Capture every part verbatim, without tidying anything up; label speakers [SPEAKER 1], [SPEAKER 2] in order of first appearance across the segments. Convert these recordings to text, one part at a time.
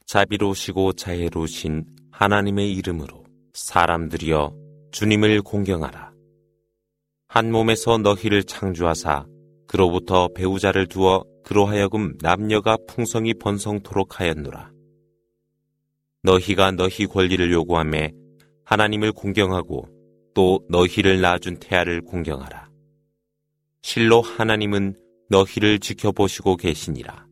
[SPEAKER 1] 자비로우시고 자애로우신 하나님의 이름으로 사람들이여 주님을 공경하라. 한 몸에서 너희를 창조하사 그로부터 배우자를 두어 그로 하여금 남녀가 풍성히 번성토록 하였노라. 너희가 너희 권리를 요구하며 하나님을 공경하고 또 너희를 낳아준 태아를 공경하라. 실로 하나님은 너희를 지켜보시고 계시니라.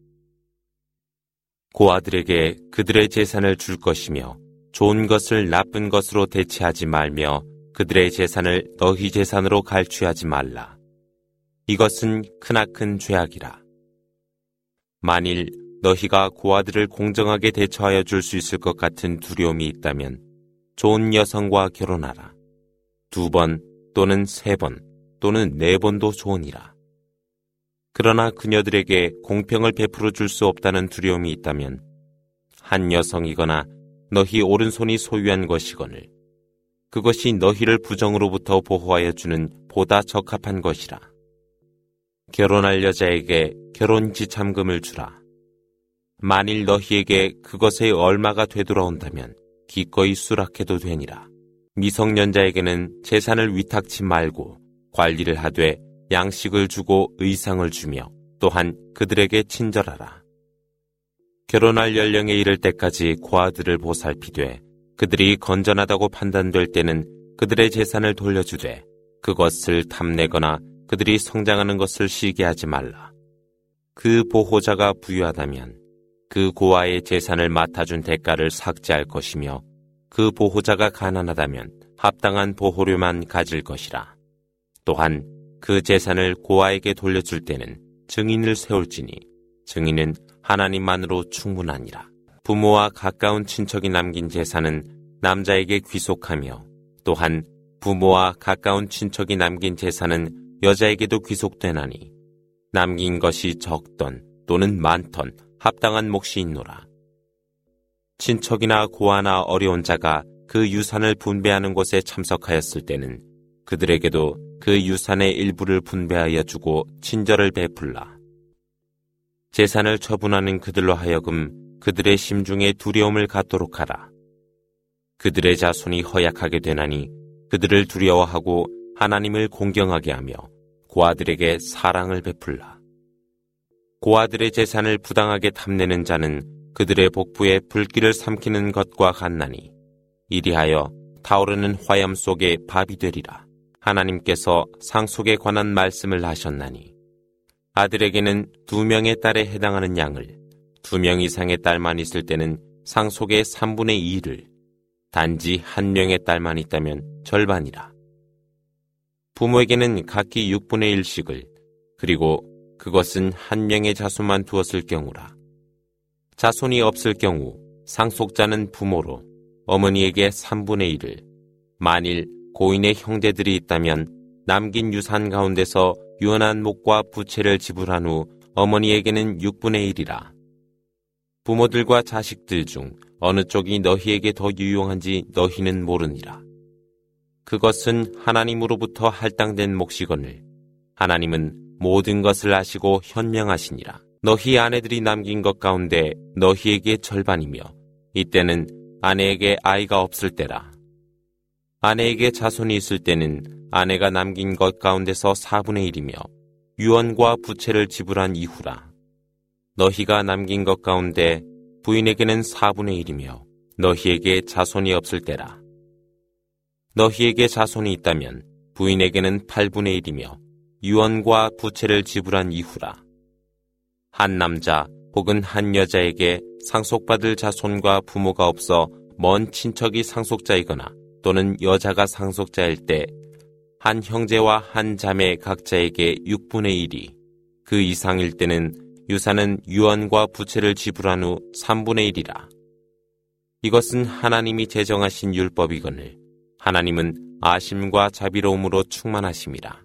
[SPEAKER 1] 고아들에게 그들의 재산을 줄 것이며 좋은 것을 나쁜 것으로 대체하지 말며 그들의 재산을 너희 재산으로 갈취하지 말라. 이것은 크나큰 죄악이라. 만일 너희가 고아들을 공정하게 대처하여 줄 수 있을 것 같은 두려움이 있다면 좋은 여성과 결혼하라. 두 번 또는 세 번 또는 네 번도 좋으니라. 그러나 그녀들에게 공평을 베풀어 줄 수 없다는 두려움이 있다면 한 여성이거나 너희 오른손이 소유한 것이거늘 그것이 너희를 부정으로부터 보호하여 주는 보다 적합한 것이라. 결혼할 여자에게 결혼 지참금을 주라. 만일 너희에게 그것의 얼마가 되돌아온다면 기꺼이 수락해도 되니라. 미성년자에게는 재산을 위탁치 말고 관리를 하되 양식을 주고 의상을 주며 또한 그들에게 친절하라. 결혼할 연령에 이를 때까지 고아들을 보살피되 그들이 건전하다고 판단될 때는 그들의 재산을 돌려주되 그것을 탐내거나 그들이 성장하는 것을 시기하지 말라. 그 보호자가 부유하다면 그 고아의 재산을 맡아준 대가를 삭제할 것이며 그 보호자가 가난하다면 합당한 보호료만 가질 것이라. 또한 그 재산을 고아에게 돌려줄 때는 증인을 세울지니 증인은 하나님만으로 충분하니라. 부모와 가까운 친척이 남긴 재산은 남자에게 귀속하며 또한 부모와 가까운 친척이 남긴 재산은 여자에게도 귀속되나니 남긴 것이 적던 또는 많던 합당한 몫이 있노라. 친척이나 고아나 어려운 자가 그 유산을 분배하는 곳에 참석하였을 때는 그들에게도 그 유산의 일부를 분배하여 주고 친절을 베풀라. 재산을 처분하는 그들로 하여금 그들의 심중에 두려움을 갖도록 하라. 그들의 자손이 허약하게 되나니 그들을 두려워하고 하나님을 공경하게 하며 고아들에게 사랑을 베풀라. 고아들의 재산을 부당하게 탐내는 자는 그들의 복부에 불길을 삼키는 것과 같나니 이리하여 타오르는 화염 속에 밥이 되리라. 하나님께서 상속에 관한 말씀을 하셨나니 아들에게는 두 명의 딸에 해당하는 양을, 두 명 이상의 딸만 있을 때는 상속의 삼분의 이를, 단지 한 명의 딸만 있다면 절반이라. 부모에게는 각기 육분의 일씩을, 그리고 그것은 한 명의 자손만 두었을 경우라. 자손이 없을 경우 상속자는 부모로 어머니에게 삼분의 일을, 만일 고인의 형제들이 있다면 남긴 유산 가운데서 유언한 목과 부채를 지불한 후 어머니에게는 육분의 일이라. 부모들과 자식들 중 어느 쪽이 너희에게 더 유용한지 너희는 모르니라. 그것은 하나님으로부터 할당된 몫이거늘 하나님은 모든 것을 아시고 현명하시니라. 너희 아내들이 남긴 것 가운데 너희에게 절반이며 이때는 아내에게 아이가 없을 때라. 아내에게 자손이 있을 때는 아내가 남긴 것 가운데서 사분의 일이며 유언과 부채를 지불한 이후라. 너희가 남긴 것 가운데 부인에게는 사분의 일이며 너희에게 자손이 없을 때라. 너희에게 자손이 있다면 부인에게는 팔분의 일이며 유언과 부채를 지불한 이후라. 한 남자 혹은 한 여자에게 상속받을 자손과 부모가 없어 먼 친척이 상속자이거나 또는 여자가 상속자일 때 한 형제와 한 자매 각자에게 육분의 일이, 그 이상일 때는 유산은 유언과 부채를 지불한 후 삼분의 일이라. 이것은 하나님이 제정하신 율법이거늘 하나님은 아심과 자비로움으로 충만하심이라.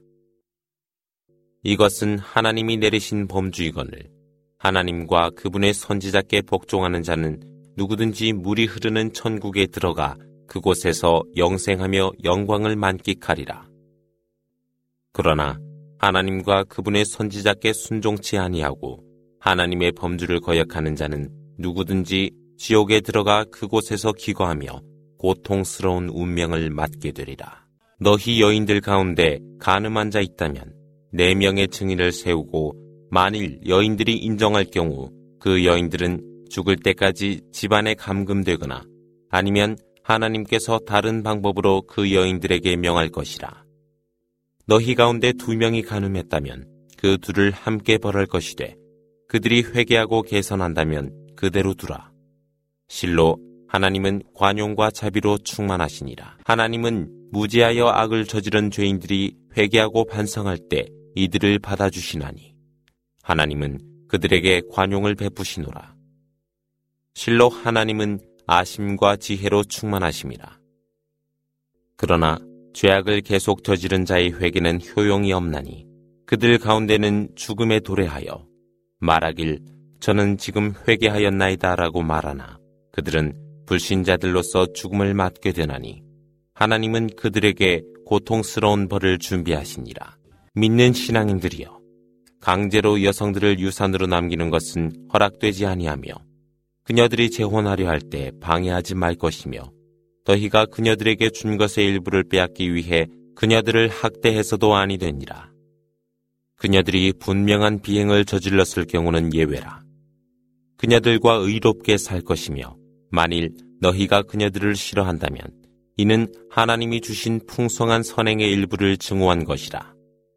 [SPEAKER 1] 이것은 하나님이 내리신 범주이거늘 하나님과 그분의 선지자께 복종하는 자는 누구든지 물이 흐르는 천국에 들어가 그곳에서 영생하며 영광을 만끽하리라. 그러나 하나님과 그분의 선지자께 순종치 아니하고 하나님의 범주를 거역하는 자는 누구든지 지옥에 들어가 그곳에서 기거하며 고통스러운 운명을 맞게 되리라. 너희 여인들 가운데 간음한 자 있다면 네 명의 증인을 세우고 만일 여인들이 인정할 경우 그 여인들은 죽을 때까지 집안에 감금되거나 아니면 하나님께서 다른 방법으로 그 여인들에게 명할 것이라. 너희 가운데 두 명이 간음했다면 그 둘을 함께 벌할 것이되 그들이 회개하고 개선한다면 그대로 두라. 실로 하나님은 관용과 자비로 충만하시니라. 하나님은 무지하여 악을 저지른 죄인들이 회개하고 반성할 때 이들을 받아주시나니 하나님은 그들에게 관용을 베푸시노라. 실로 하나님은 아심과 지혜로 충만하심이라. 그러나 죄악을 계속 저지른 자의 회개는 효용이 없나니 그들 가운데는 죽음에 도래하여 말하길 저는 지금 회개하였나이다 라고 말하나 그들은 불신자들로서 죽음을 맞게 되나니 하나님은 그들에게 고통스러운 벌을 준비하시니라. 믿는 신앙인들이여, 강제로 여성들을 유산으로 남기는 것은 허락되지 아니하며 그녀들이 재혼하려 할 때 방해하지 말 것이며 너희가 그녀들에게 준 것의 일부를 빼앗기 위해 그녀들을 학대해서도 아니 되니라. 그녀들이 분명한 비행을 저질렀을 경우는 예외라. 그녀들과 의롭게 살 것이며 만일 너희가 그녀들을 싫어한다면 이는 하나님이 주신 풍성한 선행의 일부를 증오한 것이라.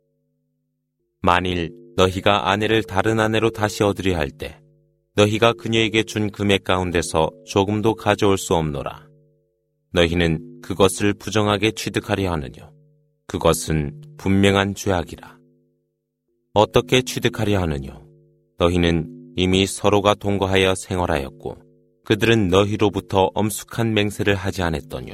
[SPEAKER 1] 만일 너희가 아내를 다른 아내로 다시 얻으려 할 때 너희가 그녀에게 준 금액 가운데서 조금도 가져올 수 없노라. 너희는 그것을 부정하게 취득하려 하느뇨. 그것은 분명한 죄악이라. 어떻게 취득하려 하느뇨. 너희는 이미 서로가 동거하여 생활하였고 그들은 너희로부터 엄숙한 맹세를 하지 않았더뇨.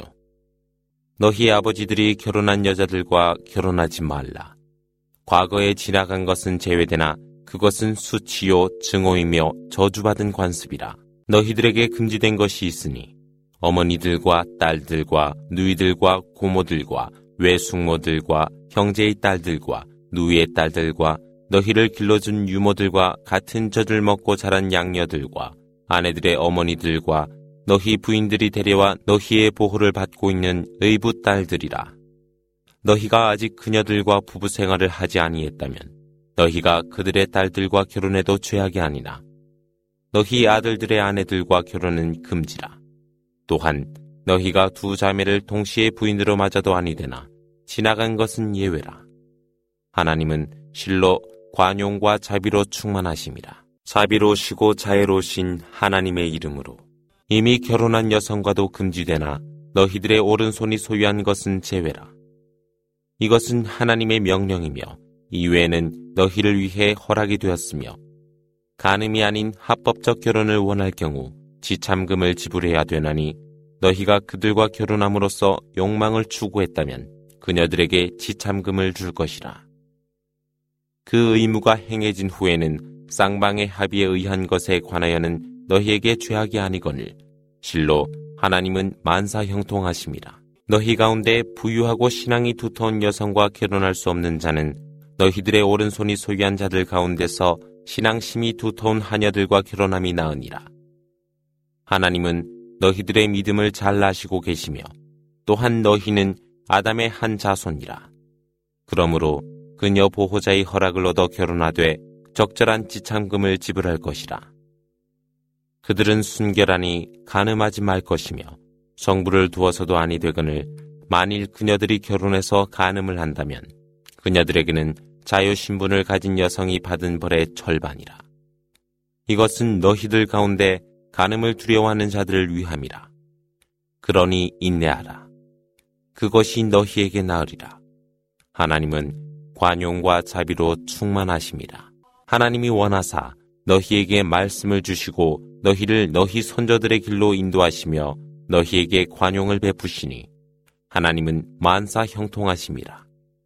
[SPEAKER 1] 너희 아버지들이 결혼한 여자들과 결혼하지 말라. 과거에 지나간 것은 제외되나 그것은 수치요 증오이며 저주받은 관습이라. 너희들에게 금지된 것이 있으니 어머니들과 딸들과 누이들과 고모들과 외숙모들과 형제의 딸들과 누이의 딸들과 너희를 길러준 유모들과 같은 젖을 먹고 자란 양녀들과 아내들의 어머니들과 너희 부인들이 데려와 너희의 보호를 받고 있는 의붓 딸들이라. 너희가 아직 그녀들과 부부 생활을 하지 아니했다면 너희가 그들의 딸들과 결혼해도 죄악이 아니나 너희 아들들의 아내들과 결혼은 금지라. 또한 너희가 두 자매를 동시에 부인으로 맞아도 아니 되나 지나간 것은 예외라. 하나님은 실로 관용과 자비로 충만하심이라. 자비로우시고 자애로우신 하나님의 이름으로 이미 결혼한 여성과도 금지되나 너희들의 오른손이 소유한 것은 제외라. 이것은 하나님의 명령이며 이외에는 너희를 위해 허락이 되었으며 간음이 아닌 합법적 결혼을 원할 경우 지참금을 지불해야 되나니 너희가 그들과 결혼함으로써 욕망을 추구했다면 그녀들에게 지참금을 줄 것이라. 그 의무가 행해진 후에는 쌍방의 합의에 의한 것에 관하여는 너희에게 죄악이 아니거늘 실로 하나님은 만사 형통하심이라. 너희 가운데 부유하고 신앙이 두터운 여성과 결혼할 수 없는 자는 너희들의 오른손이 소유한 자들 가운데서 신앙심이 두터운 하녀들과 결혼함이 나으니라. 하나님은 너희들의 믿음을 잘 아시고 계시며 또한 너희는 아담의 한 자손이라. 그러므로 그녀 보호자의 허락을 얻어 결혼하되 적절한 지참금을 지불할 것이라. 그들은 순결하니 간음하지 말 것이며 성부를 두어서도 아니 되거늘 만일 그녀들이 결혼해서 간음을 한다면 그녀들에게는 자유신분을 가진 여성이 받은 벌의 절반이라. 이것은 너희들 가운데 간음을 두려워하는 자들을 위함이라. 그러니 인내하라. 그것이 너희에게 나으리라. 하나님은 관용과 자비로 충만하심이라. 하나님이 원하사 너희에게 말씀을 주시고 너희를 너희 손자들의 길로 인도하시며 너희에게 관용을 베푸시니 하나님은 만사 형통하심이라.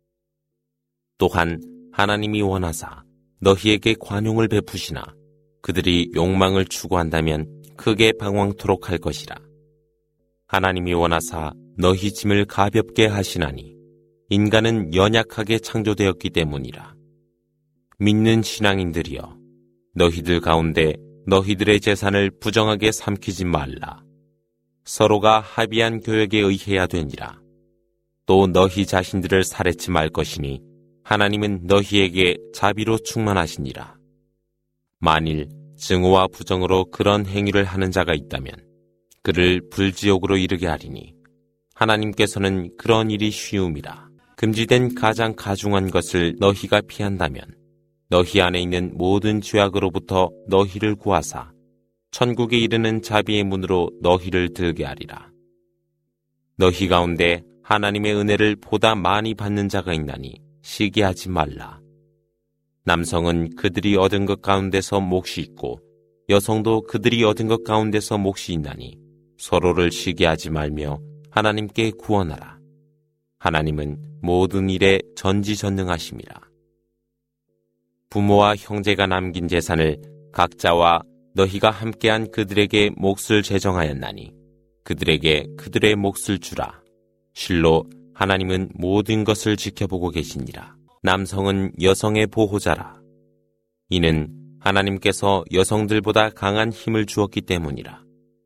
[SPEAKER 1] 또한 하나님이 원하사 너희에게 관용을 베푸시나 그들이 욕망을 추구한다면 크게 방황토록 할 것이라. 하나님이 원하사 너희 짐을 가볍게 하시나니 인간은 연약하게 창조되었기 때문이라. 믿는 신앙인들이여, 너희들 가운데 너희들의 재산을 부정하게 삼키지 말라. 서로가 합의한 교역에 의해야 되니라. 또 너희 자신들을 살해치 말 것이니 하나님은 너희에게 자비로 충만하시니라. 만일 증오와 부정으로 그런 행위를 하는 자가 있다면 그를 불지옥으로 이르게 하리니 하나님께서는 그런 일이 쉬움이라. 금지된 가장 가중한 것을 너희가 피한다면 너희 안에 있는 모든 죄악으로부터 너희를 구하사 천국에 이르는 자비의 문으로 너희를 들게 하리라. 너희 가운데 하나님의 은혜를 보다 많이 받는 자가 있나니 시기하지 말라. 남성은 그들이 얻은 것 가운데서 몫이 있고 여성도 그들이 얻은 것 가운데서 몫이 있나니 서로를 시기하지 말며 하나님께 구원하라. 하나님은 모든 일에 전지전능하심이라. 부모와 형제가 남긴 재산을 각자와 너희가 함께한 그들에게 몫을 제정하였나니 그들에게 그들의 몫을 주라. 실로 하나님은 모든 것을 지켜보고 계시니라. 남성은 여성의 보호자라. 이는 하나님께서 여성들보다 강한 힘을 주었기 때문이라.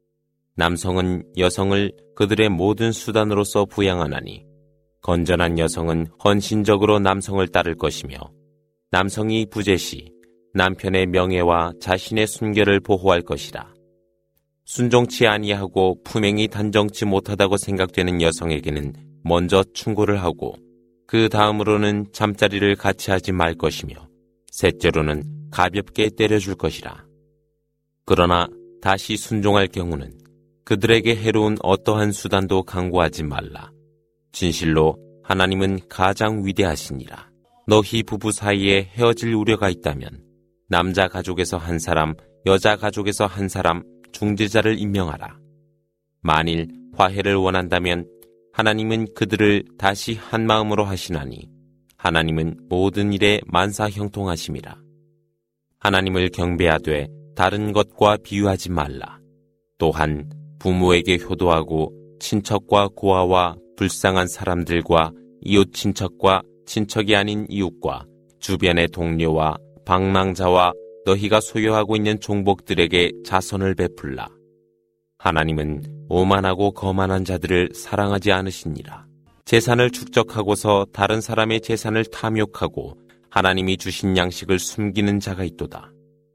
[SPEAKER 1] 남성은 여성을 그들의 모든 수단으로서 부양하나니 건전한 여성은 헌신적으로 남성을 따를 것이며 남성이 부재시 남편의 명예와 자신의 순결을 보호할 것이라. 순종치 아니하고 품행이 단정치 못하다고 생각되는 여성에게는 먼저 충고를 하고 그 다음으로는 잠자리를 같이 하지 말 것이며 셋째로는 가볍게 때려줄 것이라. 그러나 다시 순종할 경우는 그들에게 해로운 어떠한 수단도 강구하지 말라. 진실로 하나님은 가장 위대하시니라. 너희 부부 사이에 헤어질 우려가 있다면 남자 가족에서 한 사람, 여자 가족에서 한 사람 중재자를 임명하라. 만일 화해를 원한다면 하나님은 그들을 다시 한 마음으로 하시나니 하나님은 모든 일에 만사형통하심이라. 하나님을 경배하되 다른 것과 비유하지 말라. 또한 부모에게 효도하고 친척과 고아와 불쌍한 사람들과 이웃 친척과 친척이 아닌 이웃과 주변의 동료와 방랑자와 너희가 소유하고 있는 종복들에게 자선을 베풀라. 하나님은 오만하고 거만한 자들을 사랑하지 않으시니라. 재산을 축적하고서 다른 사람의 재산을 탐욕하고 하나님이 주신 양식을 숨기는 자가 있도다.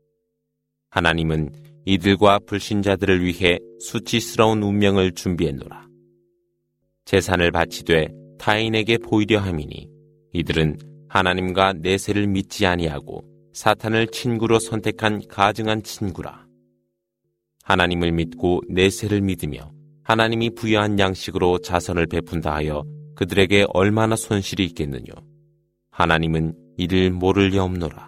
[SPEAKER 1] 하나님은 이들과 불신자들을 위해 수치스러운 운명을 준비했노라. 재산을 바치되 타인에게 보이려 함이니 이들은 하나님과 내세를 믿지 아니하고 사탄을 친구로 선택한 가증한 친구라. 하나님을 믿고 내세를 믿으며 하나님이 부여한 양식으로 자선을 베푼다 하여 그들에게 얼마나 손실이 있겠느뇨. 하나님은 이를 모를 리 없노라.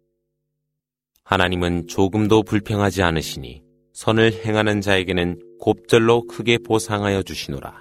[SPEAKER 1] 하나님은 조금도 불평하지 않으시니 선을 행하는 자에게는 곱절로 크게 보상하여 주시노라.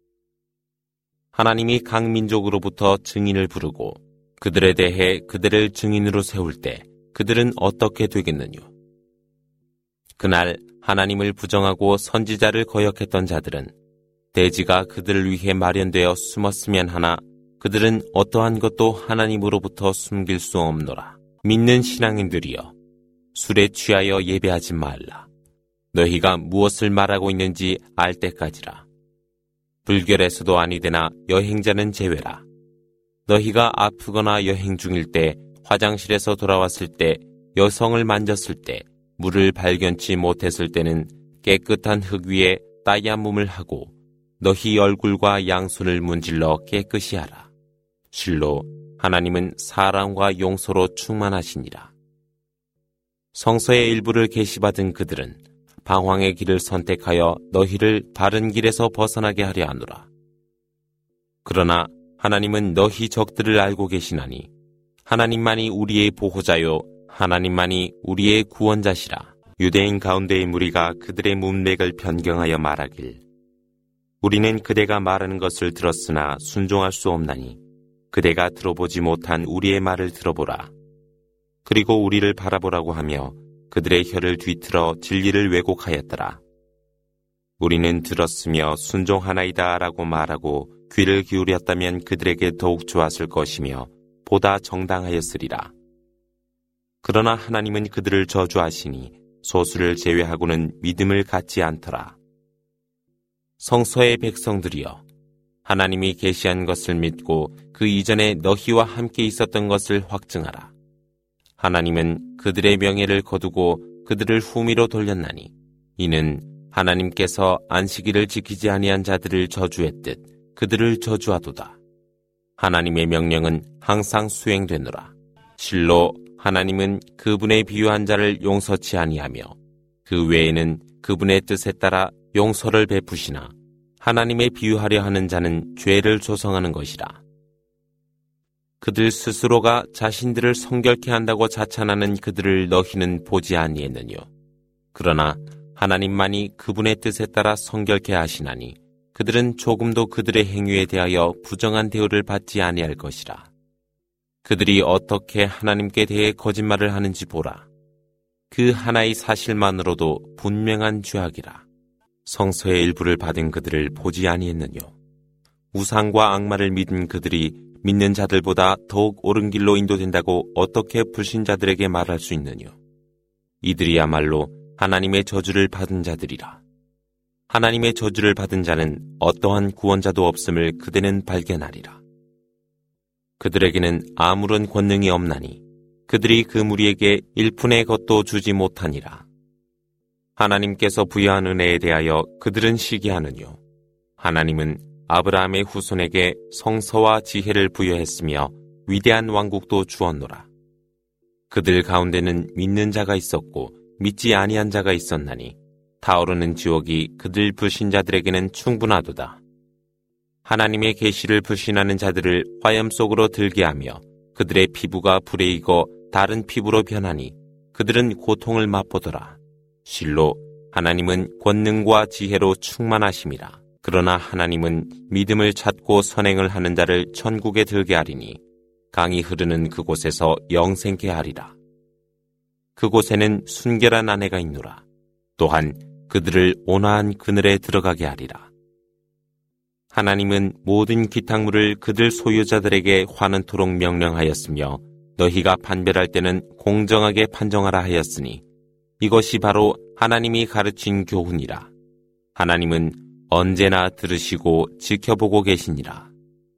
[SPEAKER 1] 하나님이 각 민족으로부터 증인을 부르고 그들에 대해 그들을 증인으로 세울 때 그들은 어떻게 되겠느뇨. 그날 하나님을 부정하고 선지자를 거역했던 자들은 대지가 그들을 위해 마련되어 숨었으면 하나 그들은 어떠한 것도 하나님으로부터 숨길 수 없노라. 믿는 신앙인들이여, 술에 취하여 예배하지 말라. 너희가 무엇을 말하고 있는지 알 때까지라. 불결에서도 아니되나 여행자는 제외라. 너희가 아프거나 여행 중일 때 화장실에서 돌아왔을 때 여성을 만졌을 때 물을 발견치 못했을 때는 깨끗한 흙 위에 따야몸을 하고 너희 얼굴과 양손을 문질러 깨끗이 하라. 실로 하나님은 사랑과 용서로 충만하시니라. 성서의 일부를 계시받은 그들은 방황의 길을 선택하여 너희를 바른 길에서 벗어나게 하려 하노라. 그러나 하나님은 너희 적들을 알고 계시나니 하나님만이 우리의 보호자요 하나님만이 우리의 구원자시라. 유대인 가운데의 무리가 그들의 문맥을 변경하여 말하길, 우리는 그대가 말하는 것을 들었으나 순종할 수 없나니 그대가 들어보지 못한 우리의 말을 들어보라. 그리고 우리를 바라보라고 하며 그들의 혀를 뒤틀어 진리를 왜곡하였더라. 우리는 들었으며 순종하나이다 라고 말하고 귀를 기울였다면 그들에게 더욱 좋았을 것이며 보다 정당하였으리라. 그러나 하나님은 그들을 저주하시니 소수를 제외하고는 믿음을 갖지 않더라. 성서의 백성들이여, 하나님이 계시한 것을 믿고 그 이전에 너희와 함께 있었던 것을 확증하라. 하나님은 그들의 명예를 거두고 그들을 후미로 돌렸나니 이는 하나님께서 안식일을 지키지 아니한 자들을 저주했듯 그들을 저주하도다. 하나님의 명령은 항상 수행되노라. 실로 하나님은 그분의 비유한 자를 용서치 아니하며 그 외에는 그분의 뜻에 따라 용서를 베푸시나 하나님의 비유하려 하는 자는 죄를 조성하는 것이라. 그들 스스로가 자신들을 성결케 한다고 자찬하는 그들을 너희는 보지 아니했느뇨. 그러나 하나님만이 그분의 뜻에 따라 성결케 하시나니 그들은 조금도 그들의 행위에 대하여 부정한 대우를 받지 아니할 것이라. 그들이 어떻게 하나님께 대해 거짓말을 하는지 보라. 그 하나의 사실만으로도 분명한 죄악이라. 성서의 일부를 받은 그들을 보지 아니했느뇨. 우상과 악마를 믿은 그들이 믿는 자들보다 더욱 옳은 길로 인도된다고 어떻게 불신자들에게 말할 수 있느뇨. 이들이야말로 하나님의 저주를 받은 자들이라. 하나님의 저주를 받은 자는 어떠한 구원자도 없음을 그대는 발견하리라. 그들에게는 아무런 권능이 없나니 그들이 그 무리에게 일푼의 것도 주지 못하니라. 하나님께서 부여한 은혜에 대하여 그들은 시기하느뇨. 하나님은 아브라함의 후손에게 성서와 지혜를 부여했으며 위대한 왕국도 주었노라. 그들 가운데는 믿는 자가 있었고 믿지 아니한 자가 있었나니 타오르는 지옥이 그들 불신자들에게는 충분하도다. 하나님의 계시를 불신하는 자들을 화염 속으로 들게 하며 그들의 피부가 불에 익어 다른 피부로 변하니 그들은 고통을 맛보더라. 실로 하나님은 권능과 지혜로 충만하심이라. 그러나 하나님은 믿음을 찾고 선행을 하는 자를 천국에 들게 하리니 강이 흐르는 그곳에서 영생케 하리라. 그곳에는 순결한 아내가 있노라. 또한 그들을 온화한 그늘에 들어가게 하리라. 하나님은 모든 기탁물을 그들 소유자들에게 환원토록 명령하였으며 너희가 판별할 때는 공정하게 판정하라 하였으니 이것이 바로 하나님이 가르친 교훈이라. 하나님은 언제나 들으시고 지켜보고 계시니라.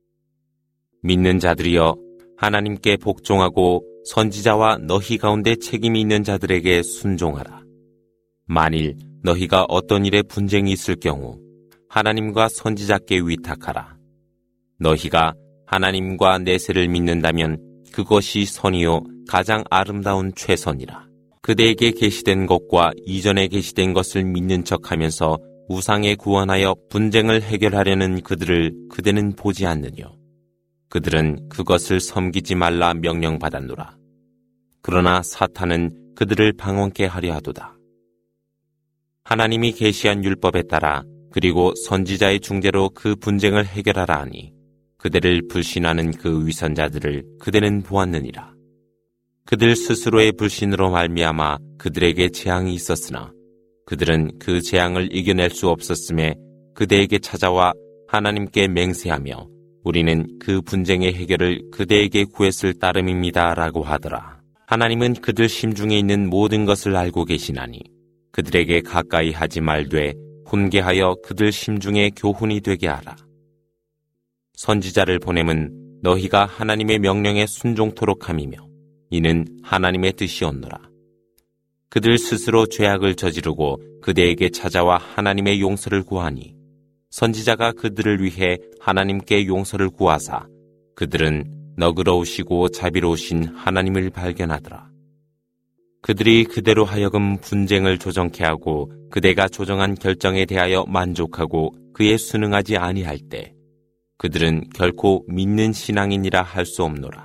[SPEAKER 1] 믿는 자들이여, 하나님께 복종하고 선지자와 너희 가운데 책임이 있는 자들에게 순종하라. 만일 너희가 어떤 일에 분쟁이 있을 경우 하나님과 선지자께 위탁하라. 너희가 하나님과 내세를 믿는다면 그것이 선이요 가장 아름다운 최선이라. 그대에게 계시된 것과 이전에 계시된 것을 믿는 척하면서 우상에 구원하여 분쟁을 해결하려는 그들을 그대는 보지 않느뇨. 그들은 그것을 섬기지 말라 명령받았노라. 그러나 사탄은 그들을 방황케 하려 하도다. 하나님이 계시한 율법에 따라 그리고 선지자의 중재로 그 분쟁을 해결하라 하니 그들을 불신하는 그 위선자들을 그대는 보았느니라. 그들 스스로의 불신으로 말미암아 그들에게 재앙이 있었으나 그들은 그 재앙을 이겨낼 수 없었음에 그대에게 찾아와 하나님께 맹세하며 우리는 그 분쟁의 해결을 그대에게 구했을 따름입니다 라고 하더라. 하나님은 그들 심중에 있는 모든 것을 알고 계시나니 그들에게 가까이 하지 말되 훈계하여 그들 심중에 교훈이 되게 하라. 선지자를 보냄은 너희가 하나님의 명령에 순종토록 함이며 이는 하나님의 뜻이었노라. 그들 스스로 죄악을 저지르고 그대에게 찾아와 하나님의 용서를 구하니 선지자가 그들을 위해 하나님께 용서를 구하사 그들은 너그러우시고 자비로우신 하나님을 발견하더라. 그들이 그대로 하여금 분쟁을 조정케 하고 그대가 조정한 결정에 대하여 만족하고 그에 순응하지 아니할 때 그들은 결코 믿는 신앙인이라 할 수 없노라.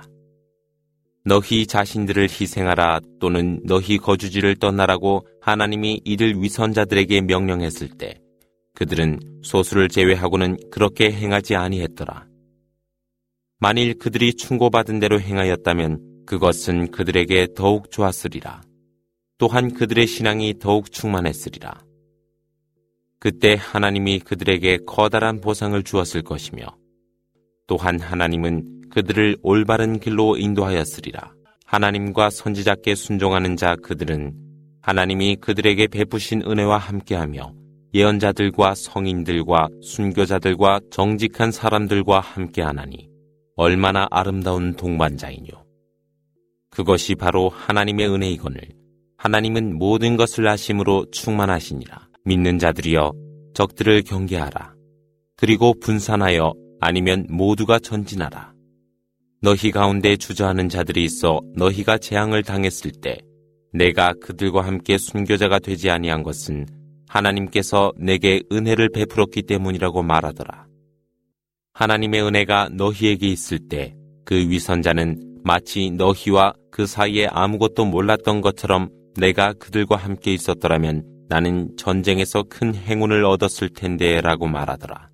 [SPEAKER 1] 너희 자신들을 희생하라 또는 너희 거주지를 떠나라고 하나님이 이들 위선자들에게 명령했을 때 그들은 소수를 제외하고는 그렇게 행하지 아니했더라. 만일 그들이 충고받은 대로 행하였다면 그것은 그들에게 더욱 좋았으리라. 또한 그들의 신앙이 더욱 충만했으리라. 그때 하나님이 그들에게 커다란 보상을 주었을 것이며 또한 하나님은 그들을 올바른 길로 인도하였으리라. 하나님과 선지자께 순종하는 자 그들은 하나님이 그들에게 베푸신 은혜와 함께하며 예언자들과 성인들과 순교자들과 정직한 사람들과 함께하나니 얼마나 아름다운 동반자이뇨. 그것이 바로 하나님의 은혜이거늘 하나님은 모든 것을 아심으로 충만하시니라. 믿는 자들이여 적들을 경계하라. 그리고 분산하여 아니면 모두가 전진하라. 너희 가운데 주저하는 자들이 있어 너희가 재앙을 당했을 때 내가 그들과 함께 순교자가 되지 아니한 것은 하나님께서 내게 은혜를 베풀었기 때문이라고 말하더라. 하나님의 은혜가 너희에게 있을 때 그 위선자는 마치 너희와 그 사이에 아무것도 몰랐던 것처럼 내가 그들과 함께 있었더라면 나는 전쟁에서 큰 행운을 얻었을 텐데 라고 말하더라.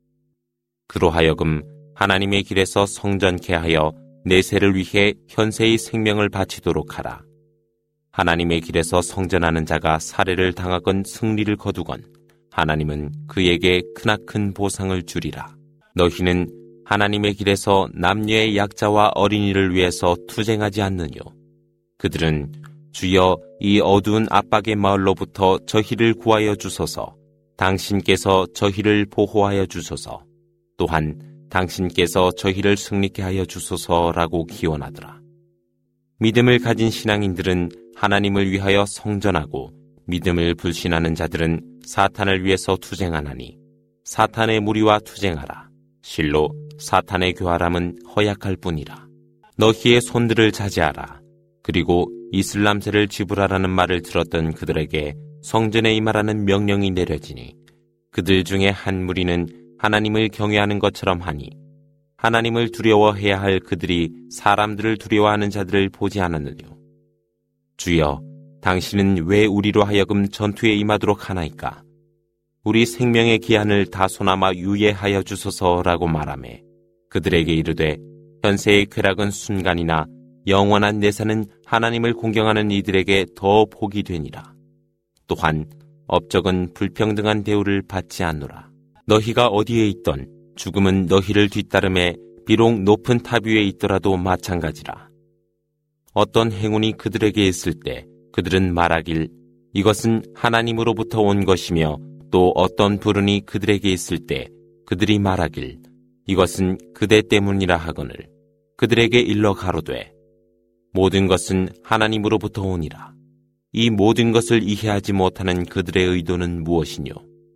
[SPEAKER 1] 그로하여금 하나님의 길에서 성전케 하여 내세를 위해 현세의 생명을 바치도록 하라. 하나님의 길에서 성전하는 자가 살해를 당하건 승리를 거두건 하나님은 그에게 크나큰 보상을 주리라. 너희는 하나님의 길에서 남녀의 약자와 어린이를 위해서 투쟁하지 않느뇨. 그들은 주여 이 어두운 압박의 마을로부터 저희를 구하여 주소서. 당신께서 저희를 보호하여 주소서. 또한 당신께서 저희를 승리케 하여 주소서라고 기원하더라. 믿음을 가진 신앙인들은 하나님을 위하여 성전하고 믿음을 불신하는 자들은 사탄을 위해서 투쟁하나니 사탄의 무리와 투쟁하라. 실로 사탄의 교활함은 허약할 뿐이라. 너희의 손들을 자제하라. 그리고 이슬람세를 지불하라는 말을 들었던 그들에게 성전에 임하라는 명령이 내려지니 그들 중에 한 무리는 하나님을 경외하는 것처럼 하니 하나님을 두려워해야 할 그들이 사람들을 두려워하는 자들을 보지 않았느뇨. 주여, 당신은 왜 우리로 하여금 전투에 임하도록 하나이까? 우리 생명의 기한을 다소나마 유예하여 주소서라고 말하매 그들에게 이르되 현세의 쾌락은 순간이나 영원한 내사는 하나님을 공경하는 이들에게 더 복이 되니라. 또한 업적은 불평등한 대우를 받지 않노라. 너희가 어디에 있던 죽음은 너희를 뒤따름에 비록 높은 탑 위에 있더라도 마찬가지라. 어떤 행운이 그들에게 있을 때 그들은 말하길 이것은 하나님으로부터 온 것이며 또 어떤 불운이 그들에게 있을 때 그들이 말하길 이것은 그대 때문이라 하거늘 그들에게 일러 가로되 모든 것은 하나님으로부터 오니라. 이 모든 것을 이해하지 못하는 그들의 의도는 무엇이뇨?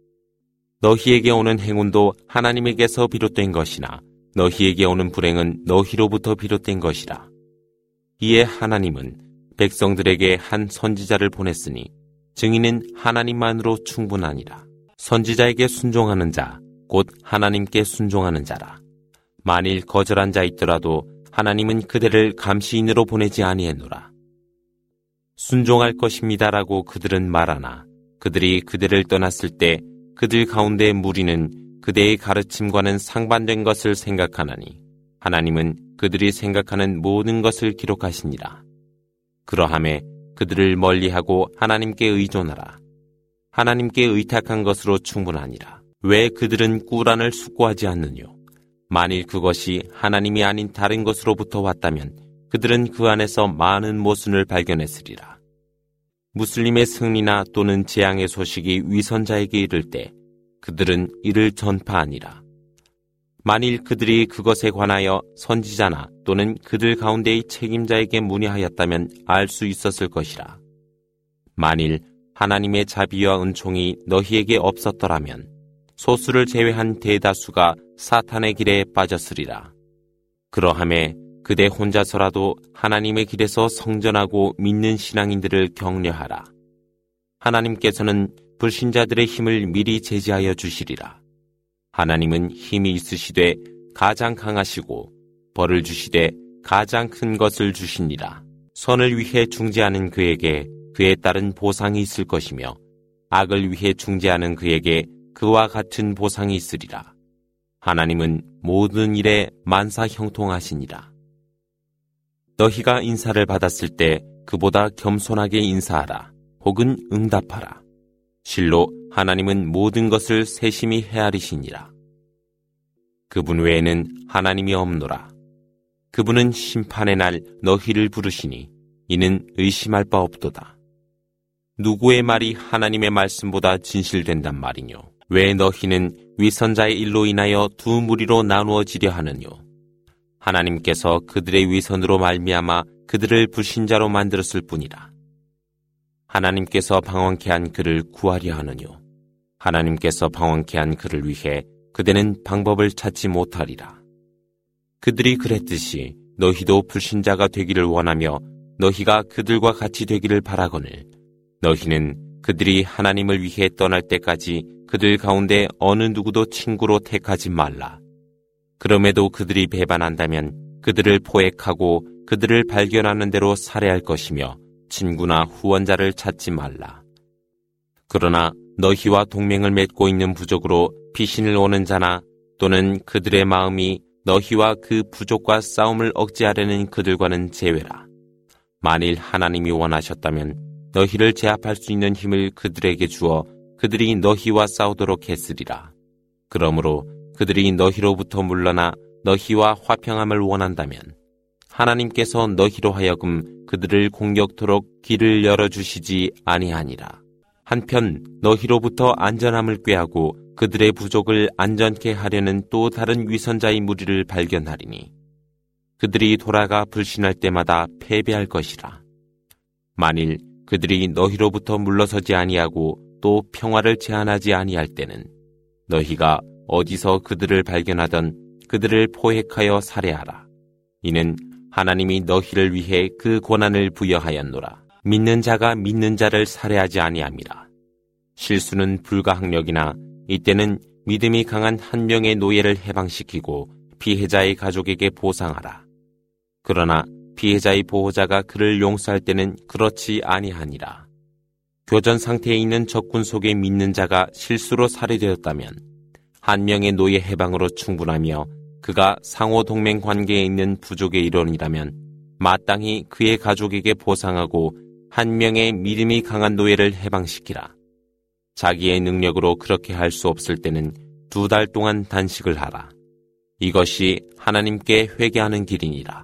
[SPEAKER 1] 너희에게 오는 행운도 하나님에게서 비롯된 것이나 너희에게 오는 불행은 너희로부터 비롯된 것이라. 이에 하나님은 백성들에게 한 선지자를 보냈으니 증인은 하나님만으로 충분하니라. 선지자에게 순종하는 자, 곧 하나님께 순종하는 자라. 만일 거절한 자 있더라도 하나님은 그대를 감시인으로 보내지 아니했노라. 순종할 것입니다라고 그들은 말하나 그들이 그대를 떠났을 때 그들 가운데 무리는 그대의 가르침과는 상반된 것을 생각하나니 하나님은 그들이 생각하는 모든 것을 기록하시니라. 그러함에 그들을 멀리하고 하나님께 의존하라. 하나님께 의탁한 것으로 충분하니라. 왜 그들은 꾸란을 숙고하지 않느뇨? 만일 그것이 하나님이 아닌 다른 것으로부터 왔다면 그들은 그 안에서 많은 모순을 발견했으리라. 무슬림의 승리나 또는 재앙의 소식이 위선자에게 이를 때 그들은 이를 전파하니라. 만일 그들이 그것에 관하여 선지자나 또는 그들 가운데의 책임자에게 문의하였다면 알 수 있었을 것이라. 만일 하나님의 자비와 은총이 너희에게 없었더라면 소수를 제외한 대다수가 사탄의 길에 빠졌으리라. 그러함에 그대 혼자서라도 하나님의 길에서 성전하고 믿는 신앙인들을 격려하라. 하나님께서는 불신자들의 힘을 미리 제지하여 주시리라. 하나님은 힘이 있으시되 가장 강하시고 벌을 주시되 가장 큰 것을 주시니라. 선을 위해 중재하는 그에게 그에 따른 보상이 있을 것이며 악을 위해 중재하는 그에게 그와 같은 보상이 있으리라. 하나님은 모든 일에 만사 형통하시니라. 너희가 인사를 받았을 때 그보다 겸손하게 인사하라. 혹은 응답하라. 실로 하나님은 모든 것을 세심히 헤아리시니라. 그분 외에는 하나님이 없노라. 그분은 심판의 날 너희를 부르시니 이는 의심할 바 없도다. 누구의 말이 하나님의 말씀보다 진실된단 말이뇨? 왜 너희는 위선자의 일로 인하여 두 무리로 나누어지려 하느뇨? 하나님께서 그들의 위선으로 말미암아 그들을 불신자로 만들었을 뿐이라. 하나님께서 방황케 한 그를 구하려 하느뇨? 하나님께서 방황케 한 그를 위해 그대는 방법을 찾지 못하리라. 그들이 그랬듯이 너희도 불신자가 되기를 원하며 너희가 그들과 같이 되기를 바라거늘 너희는 그들이 하나님을 위해 떠날 때까지 그들 가운데 어느 누구도 친구로 택하지 말라. 그럼에도 그들이 배반한다면 그들을 포획하고 그들을 발견하는 대로 살해할 것이며 친구나 후원자를 찾지 말라. 그러나 너희와 동맹을 맺고 있는 부족으로 피신을 오는 자나 또는 그들의 마음이 너희와 그 부족과 싸움을 억제하려는 그들과는 제외라. 만일 하나님이 원하셨다면 너희를 제압할 수 있는 힘을 그들에게 주어 그들이 너희와 싸우도록 했으리라. 그러므로 그들이 너희로부터 물러나 너희와 화평함을 원한다면 하나님께서 너희로 하여금 그들을 공격토록 길을 열어주시지 아니하니라. 한편 너희로부터 안전함을 꾀하고 그들의 부족을 안전케 하려는 또 다른 위선자의 무리를 발견하리니 그들이 돌아가 불신할 때마다 패배할 것이라. 만일 그들이 너희로부터 물러서지 아니하고 또 평화를 제한하지 아니할 때는 너희가 어디서 그들을 발견하던 그들을 포획하여 살해하라. 이는 하나님이 너희를 위해 그 권한을 부여하였노라. 믿는 자가 믿는 자를 살해하지 아니함이라. 실수는 불가항력이나 이때는 믿음이 강한 한 명의 노예를 해방시키고 피해자의 가족에게 보상하라. 그러나 피해자의 보호자가 그를 용서할 때는 그렇지 아니하니라. 교전 상태에 있는 적군 속에 믿는 자가 실수로 살해되었다면 한 명의 노예 해방으로 충분하며 그가 상호 동맹 관계에 있는 부족의 일원이라면 마땅히 그의 가족에게 보상하고 한 명의 믿음이 강한 노예를 해방시키라. 자기의 능력으로 그렇게 할 수 없을 때는 두 달 동안 단식을 하라. 이것이 하나님께 회개하는 길이니라.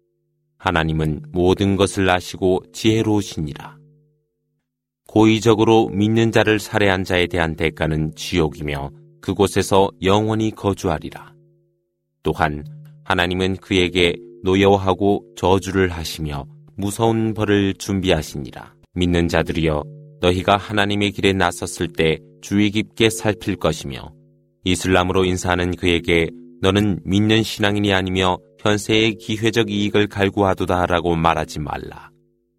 [SPEAKER 1] 하나님은 모든 것을 아시고 지혜로우시니라. 고의적으로 믿는 자를 살해한 자에 대한 대가는 지옥이며 그곳에서 영원히 거주하리라. 또한 하나님은 그에게 노여워하고 저주를 하시며 무서운 벌을 준비하시니라. 믿는 자들이여 너희가 하나님의 길에 나섰을 때 주의 깊게 살필 것이며 이슬람으로 인사하는 그에게 너는 믿는 신앙인이 아니며 현세의 기회적 이익을 갈구하도다 라고 말하지 말라.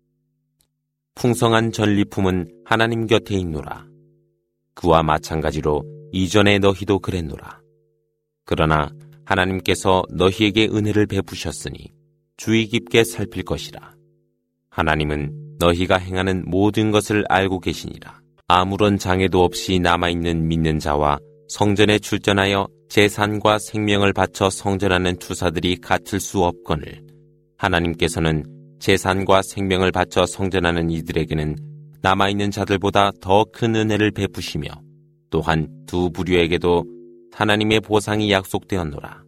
[SPEAKER 1] 풍성한 전리품은 하나님 곁에 있노라. 그와 마찬가지로 이전에 너희도 그랬노라. 그러나 하나님께서 너희에게 은혜를 베푸셨으니 주의 깊게 살필 것이라. 하나님은 너희가 행하는 모든 것을 알고 계시니라. 아무런 장애도 없이 남아있는 믿는 자와 성전에 출전하여 재산과 생명을 바쳐 성전하는 투사들이 같을 수 없거늘 하나님께서는 재산과 생명을 바쳐 성전하는 이들에게는 남아있는 자들보다 더 큰 은혜를 베푸시며 또한 두 부류에게도 하나님의 보상이 약속되었노라.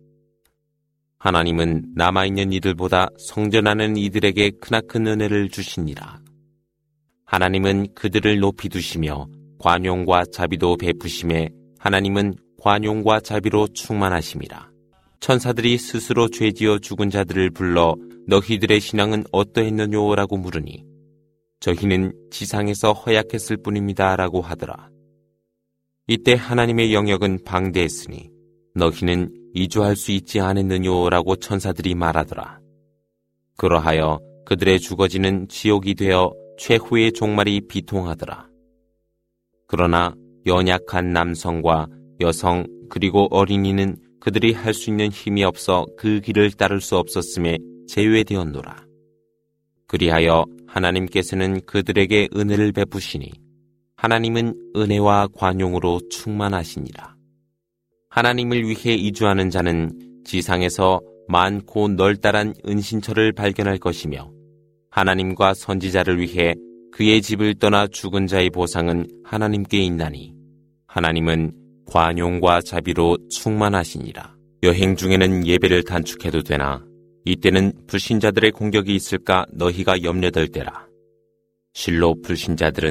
[SPEAKER 1] 하나님은 남아있는 이들보다 성전하는 이들에게 크나큰 은혜를 주시니라. 하나님은 그들을 높이 두시며 관용과 자비도 베푸심에 하나님은 관용과 자비로 충만하심이라. 천사들이 스스로 죄지어 죽은 자들을 불러 너희들의 신앙은 어떠했느뇨? 라고 물으니 저희는 지상에서 허약했을 뿐입니다. 라고 하더라. 이때 하나님의 영역은 방대했으니 너희는 이주할 수 있지 않았느뇨? 라고 천사들이 말하더라. 그러하여 그들의 주거지는 지옥이 되어 최후의 종말이 비통하더라. 그러나 연약한 남성과 여성 그리고 어린이는 그들이 할 수 있는 힘이 없어 그 길을 따를 수 없었음에 제외되었노라. 그리하여 하나님께서는 그들에게 은혜를 베푸시니 하나님은 은혜와 관용으로 충만하시니라. 하나님을 위해 이주하는 자는 지상에서 많고 널따란 은신처를 발견할 것이며 하나님과 선지자를 위해 그의 집을 떠나 죽은 자의 보상은 하나님께 있나니 하나님은 관용과 자비로 충만하시니라. 여행 중에는 예배를 단축해도 되나 이때는 불신자들의 공격이 있을까 너희가 염려될 때라. 실로 불신자들은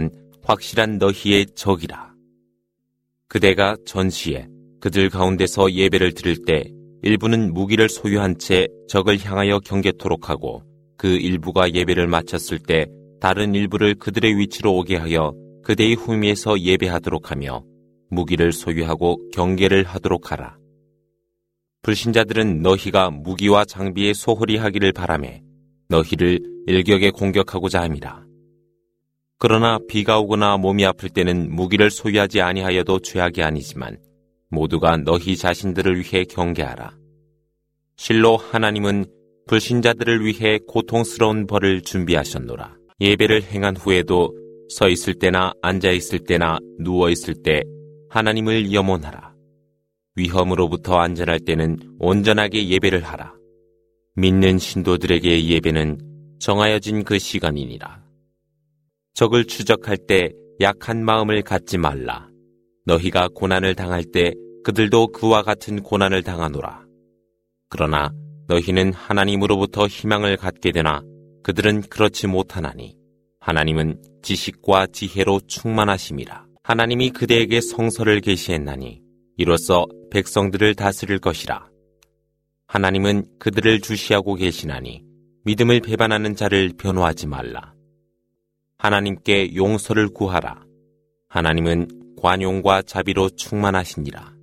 [SPEAKER 1] 확실한 너희의 적이라. 그대가 전시에 그들 가운데서 예배를 드릴 때 일부는 무기를 소유한 채 적을 향하여 경계토록 하고 그 일부가 예배를 마쳤을 때 다른 일부를 그들의 위치로 오게 하여 그대의 후미에서 예배하도록 하며 무기를 소유하고 경계를 하도록 하라. 불신자들은 너희가 무기와 장비에 소홀히 하기를 바라매 너희를 일격에 공격하고자 함이라. 그러나 비가 오거나 몸이 아플 때는 무기를 소유하지 아니하여도 죄악이 아니지만 모두가 너희 자신들을 위해 경계하라. 실로 하나님은 불신자들을 위해 고통스러운 벌을 준비하셨노라. 예배를 행한 후에도 서 있을 때나 앉아 있을 때나 누워 있을 때 하나님을 염원하라. 위험으로부터 안전할 때는 온전하게 예배를 하라. 믿는 신도들에게의 예배는 정하여진 그 시간이니라. 적을 추적할 때 약한 마음을 갖지 말라. 너희가 고난을 당할 때 그들도 그와 같은 고난을 당하노라. 그러나 너희는 하나님으로부터 희망을 갖게 되나 그들은 그렇지 못하나니 하나님은 지식과 지혜로 충만하심이라. 하나님이 그대에게 성서를 계시했나니 이로써 백성들을 다스릴 것이라. 하나님은 그들을 주시하고 계시나니 믿음을 배반하는 자를 변호하지 말라. 하나님께 용서를 구하라. 하나님은 관용과 자비로 충만하시니라.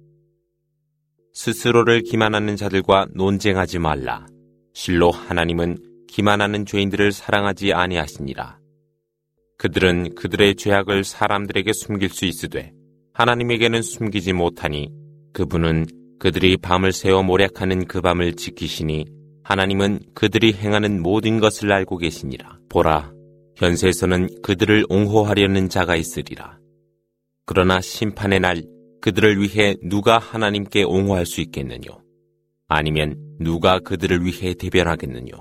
[SPEAKER 1] 스스로를 기만하는 자들과 논쟁하지 말라. 실로 하나님은 기만하는 죄인들을 사랑하지 아니하시니라. 그들은 그들의 죄악을 사람들에게 숨길 수 있으되 하나님에게는 숨기지 못하니 그분은 그들이 밤을 새워 모략하는 그 밤을 지키시니 하나님은 그들이 행하는 모든 것을 알고 계시니라. 보라, 현세에서는 그들을 옹호하려는 자가 있으리라. 그러나 심판의 날 그들을 위해 누가 하나님께 옹호할 수 있겠느뇨? 아니면 누가 그들을 위해 대변하겠느뇨?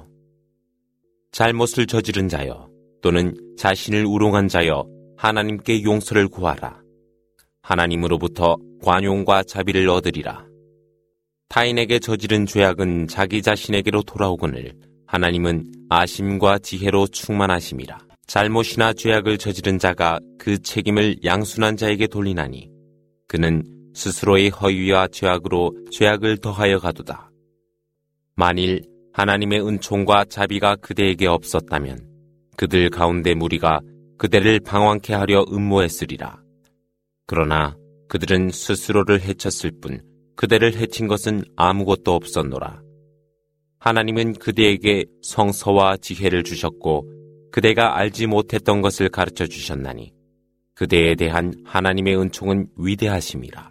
[SPEAKER 1] 잘못을 저지른 자여 또는 자신을 우롱한 자여 하나님께 용서를 구하라. 하나님으로부터 관용과 자비를 얻으리라. 타인에게 저지른 죄악은 자기 자신에게로 돌아오거늘 하나님은 아심과 지혜로 충만하심이라. 잘못이나 죄악을 저지른 자가 그 책임을 양순한 자에게 돌리나니 그는 스스로의 허위와 죄악으로 죄악을 더하여 가도다. 만일 하나님의 은총과 자비가 그대에게 없었다면 그들 가운데 무리가 그대를 방황케 하려 음모했으리라. 그러나 그들은 스스로를 해쳤을 뿐 그대를 해친 것은 아무것도 없었노라. 하나님은 그대에게 성서와 지혜를 주셨고 그대가 알지 못했던 것을 가르쳐 주셨나니 그대에 대한 하나님의 은총은 위대하심이라.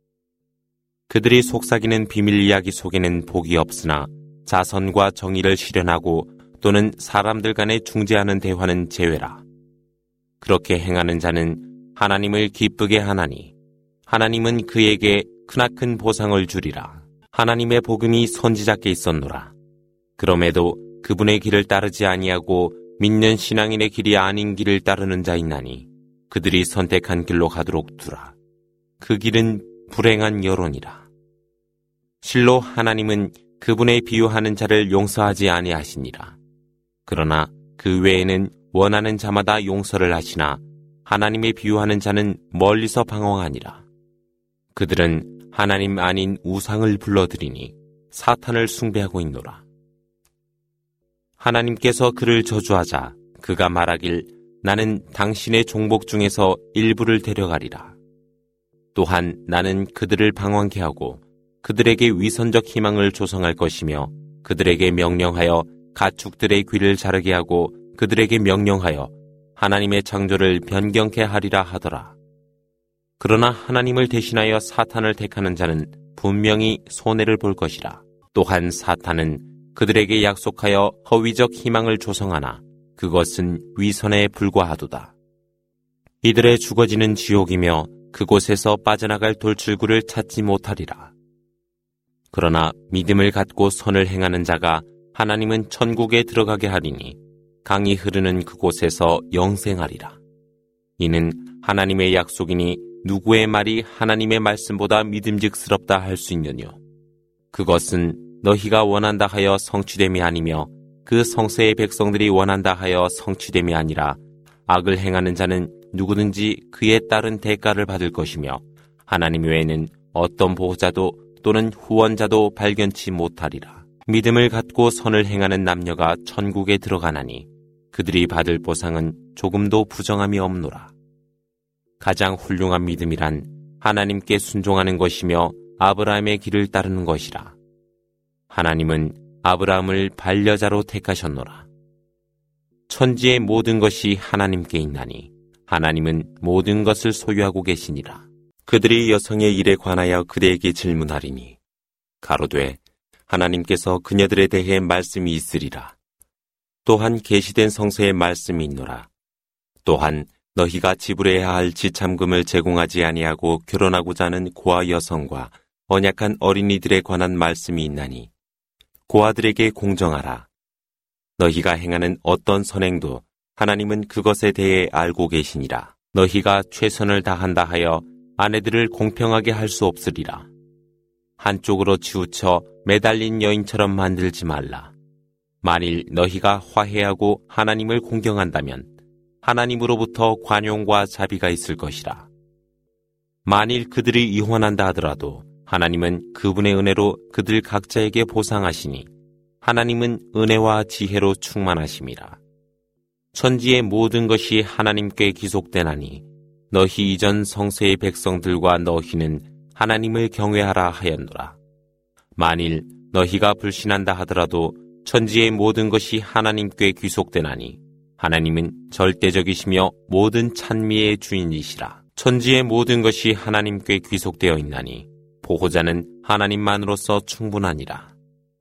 [SPEAKER 1] 그들이 속삭이는 비밀 이야기 속에는 복이 없으나 자선과 정의를 실현하고 또는 사람들 간에 중재하는 대화는 제외라. 그렇게 행하는 자는 하나님을 기쁘게 하나니 하나님은 그에게 크나큰 보상을 주리라. 하나님의 복음이 선지자께 있었노라. 그럼에도 그분의 길을 따르지 아니하고 믿는 신앙인의 길이 아닌 길을 따르는 자 있나니 그들이 선택한 길로 가도록 두라. 그 길은 불행한 여론이라. 실로 하나님은 그분의 비유하는 자를 용서하지 아니하시니라. 그러나 그 외에는 원하는 자마다 용서를 하시나 하나님의 비유하는 자는 멀리서 방황하니라. 그들은 하나님 아닌 우상을 불러들이니 사탄을 숭배하고 있노라. 하나님께서 그를 저주하자 그가 말하길 나는 당신의 종복 중에서 일부를 데려가리라. 또한 나는 그들을 방황케 하고 그들에게 위선적 희망을 조성할 것이며 그들에게 명령하여 가축들의 귀를 자르게 하고 그들에게 명령하여 하나님의 창조를 변경케 하리라 하더라. 그러나 하나님을 대신하여 사탄을 택하는 자는 분명히 손해를 볼 것이라. 또한 사탄은 그들에게 약속하여 허위적 희망을 조성하나 그것은 위선에 불과하도다. 이들의 죽어지는 지옥이며 그곳에서 빠져나갈 돌출구를 찾지 못하리라. 그러나 믿음을 갖고 선을 행하는 자가 하나님은 천국에 들어가게 하리니 강이 흐르는 그곳에서 영생하리라. 이는 하나님의 약속이니 누구의 말이 하나님의 말씀보다 믿음직스럽다 할 수 있느뇨. 그것은 너희가 원한다 하여 성취됨이 아니며 그 성세의 백성들이 원한다 하여 성취됨이 아니라 악을 행하는 자는 누구든지 그에 따른 대가를 받을 것이며 하나님 외에는 어떤 보호자도 또는 후원자도 발견치 못하리라. 믿음을 갖고 선을 행하는 남녀가 천국에 들어가나니 그들이 받을 보상은 조금도 부정함이 없노라. 가장 훌륭한 믿음이란 하나님께 순종하는 것이며 아브라함의 길을 따르는 것이라. 하나님은 아브라함을 반려자로 택하셨노라. 천지의 모든 것이 하나님께 있나니 하나님은 모든 것을 소유하고 계시니라. 그들이 여성의 일에 관하여 그대에게 질문하리니 가로되 하나님께서 그녀들에 대해 말씀이 있으리라. 또한 계시된 성서에 말씀이 있노라. 또한 너희가 지불해야 할 지참금을 제공하지 아니하고 결혼하고자 하는 고아 여성과 언약한 어린이들에 관한 말씀이 있나니 고아들에게 공정하라. 너희가 행하는 어떤 선행도 하나님은 그것에 대해 알고 계시니라. 너희가 최선을 다한다 하여 아내들을 공평하게 할 수 없으리라. 한쪽으로 치우쳐 매달린 여인처럼 만들지 말라. 만일 너희가 화해하고 하나님을 공경한다면 하나님으로부터 관용과 자비가 있을 것이라. 만일 그들이 이혼한다 하더라도 하나님은 그분의 은혜로 그들 각자에게 보상하시니 하나님은 은혜와 지혜로 충만하심이라. 천지의 모든 것이 하나님께 귀속되나니 너희 이전 성세의 백성들과 너희는 하나님을 경외하라 하였노라. 만일 너희가 불신한다 하더라도 천지의 모든 것이 하나님께 귀속되나니 하나님은 절대적이시며 모든 찬미의 주인이시라. 천지의 모든 것이 하나님께 귀속되어 있나니 보호자는 하나님만으로서 충분하니라.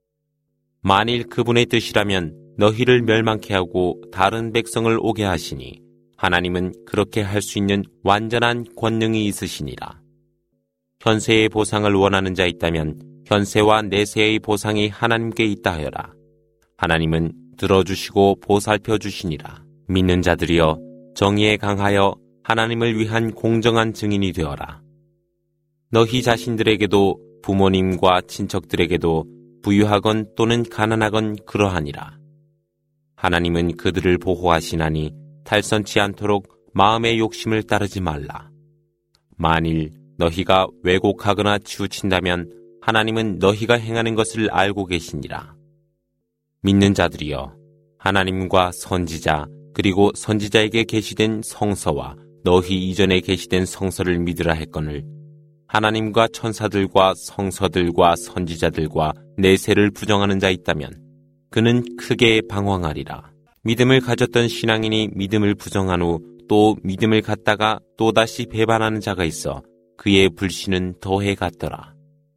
[SPEAKER 1] 만일 그분의 뜻이라면 너희를 멸망케 하고 다른 백성을 오게 하시니 하나님은 그렇게 할 수 있는 완전한 권능이 있으시니라. 현세의 보상을 원하는 자 있다면 현세와 내세의 보상이 하나님께 있다 하여라. 하나님은 들어주시고 보살펴 주시니라. 믿는 자들이여 정의에 강하여 하나님을 위한 공정한 증인이 되어라. 너희 자신들에게도 부모님과 친척들에게도 부유하건 또는 가난하건 그러하니라. 하나님은 그들을 보호하시나니 탈선치 않도록 마음의 욕심을 따르지 말라. 만일 너희가 왜곡하거나 치우친다면 하나님은 너희가 행하는 것을 알고 계시니라. 믿는 자들이여 하나님과 선지자 그리고 선지자에게 계시된 성서와 너희 이전에 계시된 성서를 믿으라 했거늘 하나님과 천사들과 성서들과 선지자들과 내세를 부정하는 자 있다면 그는 크게 방황하리라. 믿음을 가졌던 신앙인이 믿음을 부정한 후 또 믿음을 갖다가 또다시 배반하는 자가 있어 그의 불신은 더해 갔더라.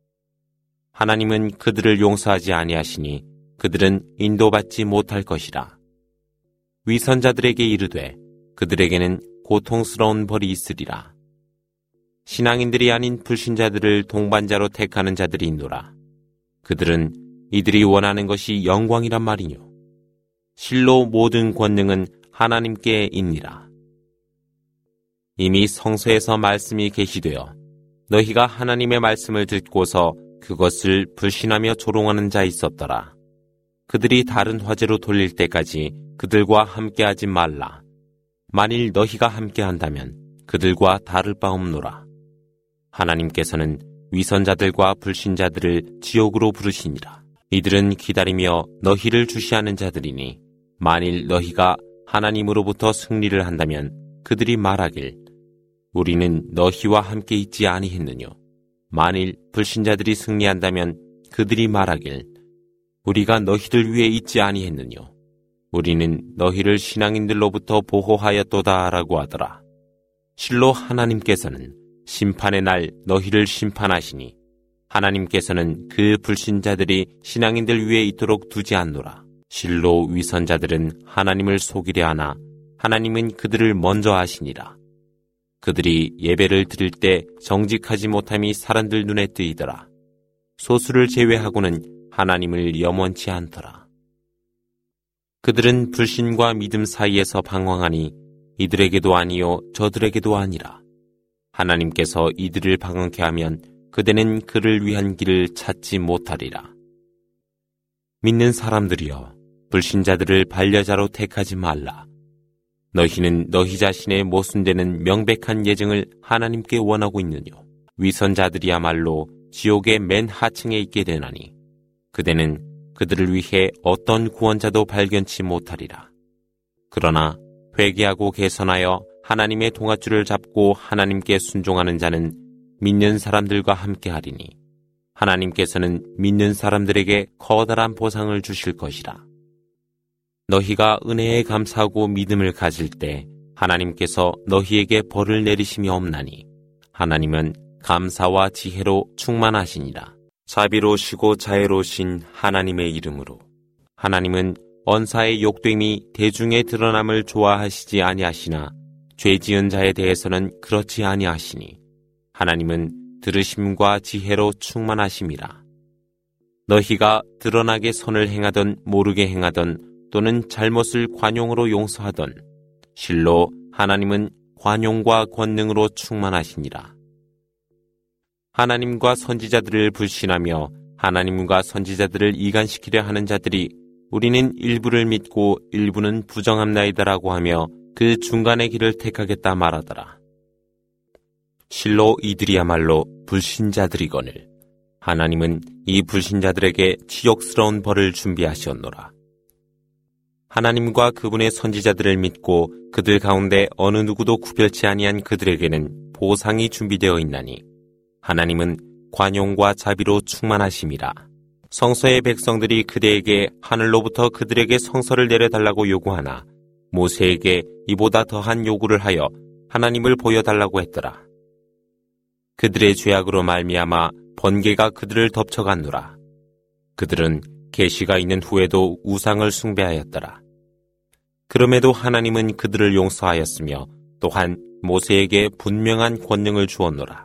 [SPEAKER 1] 하나님은 그들을 용서하지 아니하시니 그들은 인도받지 못할 것이라. 위선자들에게 이르되 그들에게는 고통스러운 벌이 있으리라. 신앙인들이 아닌 불신자들을 동반자로 택하는 자들이 있노라. 그들은 이들이 원하는 것이 영광이란 말이뇨. 실로 모든 권능은 하나님께 있니라. 이미 성서에서 말씀이 계시되어 너희가 하나님의 말씀을 듣고서 그것을 불신하며 조롱하는 자 있었더라. 그들이 다른 화제로 돌릴 때까지 그들과 함께하지 말라. 만일 너희가 함께한다면 그들과 다를 바 없노라. 하나님께서는 위선자들과 불신자들을 지옥으로 부르시니라. 이들은 기다리며 너희를 주시하는 자들이니 만일 너희가 하나님으로부터 승리를 한다면 그들이 말하길 우리는 너희와 함께 있지 아니했느뇨. 만일 불신자들이 승리한다면 그들이 말하길 우리가 너희들 위해 있지 아니했느뇨. 우리는 너희를 신앙인들로부터 보호하였도다 라고 하더라. 실로 하나님께서는 심판의 날 너희를 심판하시니 하나님께서는 그 불신자들이 신앙인들 위에 있도록 두지 않노라. 실로 위선자들은 하나님을 속이려 하나 하나님은 그들을 먼저 아시니라. 그들이 예배를 드릴 때 정직하지 못함이 사람들 눈에 띄더라. 소수를 제외하고는 하나님을 염원치 않더라. 그들은 불신과 믿음 사이에서 방황하니 이들에게도 아니요 저들에게도 아니라. 하나님께서 이들을 방황케 하면 그대는 그를 위한 길을 찾지 못하리라. 믿는 사람들이여 불신자들을 반려자로 택하지 말라. 너희는 너희 자신의 모순되는 명백한 예증을 하나님께 원하고 있느뇨. 위선자들이야말로 지옥의 맨 하층에 있게 되나니 그대는 그들을 위해 어떤 구원자도 발견치 못하리라. 그러나 회개하고 개선하여 하나님의 동아줄을 잡고 하나님께 순종하는 자는 믿는 사람들과 함께하리니 하나님께서는 믿는 사람들에게 커다란 보상을 주실 것이라. 너희가 은혜에 감사하고 믿음을 가질 때 하나님께서 너희에게 벌을 내리심이 없나니 하나님은 감사와 지혜로 충만하시니라. 자비로우시고 자애로우신 하나님의 이름으로. 하나님은 언사의 욕됨이 대중의 드러남을 좋아하시지 아니하시나 죄 지은 자에 대해서는 그렇지 아니하시니 하나님은 들으심과 지혜로 충만하심이라. 너희가 드러나게 선을 행하던 모르게 행하던 또는 잘못을 관용으로 용서하던 실로 하나님은 관용과 권능으로 충만하시니라. 하나님과 선지자들을 불신하며 하나님과 선지자들을 이간시키려 하는 자들이 우리는 일부를 믿고 일부는 부정함나이다라고 하며 그 중간의 길을 택하겠다 말하더라. 실로 이들이야말로 불신자들이거늘 하나님은 이 불신자들에게 치욕스러운 벌을 준비하시었노라. 하나님과 그분의 선지자들을 믿고 그들 가운데 어느 누구도 구별치 아니한 그들에게는 보상이 준비되어 있나니 하나님은 관용과 자비로 충만하심이라. 성서의 백성들이 그대에게 하늘로부터 그들에게 성서를 내려달라고 요구하나 모세에게 이보다 더한 요구를 하여 하나님을 보여달라고 했더라. 그들의 죄악으로 말미암아 번개가 그들을 덮쳐갔노라. 그들은 계시가 있는 후에도 우상을 숭배하였더라. 그럼에도 하나님은 그들을 용서하였으며 또한 모세에게 분명한 권능을 주었노라.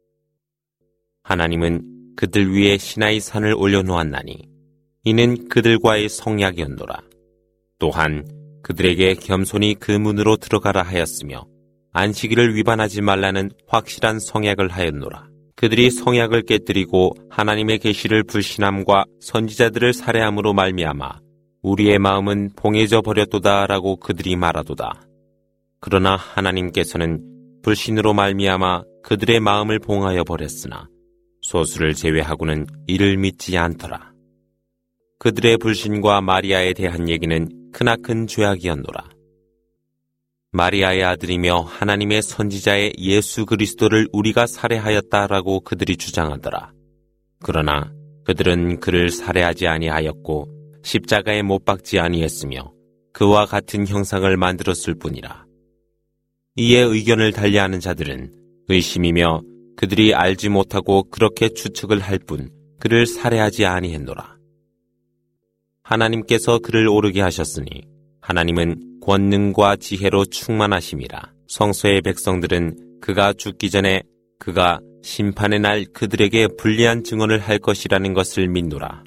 [SPEAKER 1] 하나님은 그들 위에 시나이 산을 올려놓았나니 이는 그들과의 성약이었노라. 또한 그들에게 겸손히 그 문으로 들어가라 하였으며 안식일을 위반하지 말라는 확실한 성약을 하였노라. 그들이 성약을 깨뜨리고 하나님의 계시를 불신함과 선지자들을 살해함으로 말미암아 우리의 마음은 봉해져 버렸도다라고 그들이 말하도다. 그러나 하나님께서는 불신으로 말미암아 그들의 마음을 봉하여 버렸으나 소수를 제외하고는 이를 믿지 않더라. 그들의 불신과 마리아에 대한 얘기는 크나큰 죄악이었노라. 마리아의 아들이며 하나님의 선지자의 예수 그리스도를 우리가 살해하였다라고 그들이 주장하더라. 그러나 그들은 그를 살해하지 아니하였고 십자가에 못 박지 아니했으며 그와 같은 형상을 만들었을 뿐이라. 이에 의견을 달리하는 자들은 의심이며 그들이 알지 못하고 그렇게 추측을 할 뿐 그를 살해하지 아니했노라. 하나님께서 그를 오르게 하셨으니 하나님은 권능과 지혜로 충만하심이라. 성서의 백성들은 그가 죽기 전에 그가 심판의 날 그들에게 불리한 증언을 할 것이라는 것을 믿노라.